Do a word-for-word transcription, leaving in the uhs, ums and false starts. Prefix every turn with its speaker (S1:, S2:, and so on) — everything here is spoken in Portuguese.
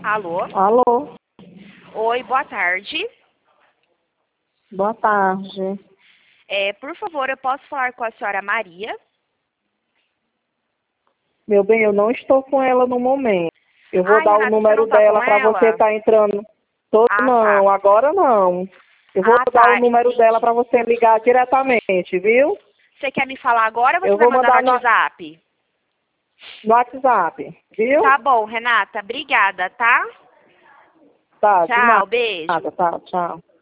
S1: Alô?
S2: Alô,
S1: Oi, boa tarde.
S2: boa tarde.
S1: É, por favor, eu posso falar com a senhora Maria?
S2: Meu bem, eu não estou com ela no momento. Eu vou
S1: Ai,
S2: dar o
S1: Renata, você
S2: número
S1: não tá com
S2: dela para você
S1: ela?
S2: estar entrando. Tô,
S1: Ah, tá.
S2: não, agora não. Eu vou
S1: Ah,
S2: dar o
S1: tá,
S2: número dela
S1: entendi.
S2: para você ligar diretamente, viu?
S1: Você quer me falar agora ou você
S2: Eu
S1: vai
S2: vou
S1: mandar no
S2: mandar no,
S1: WhatsApp?
S2: no WhatsApp, viu?
S1: Tá bom, Renata. Obrigada, tá?
S2: Tá, de
S1: Tchau, beijo.
S2: nada, tá, tchau.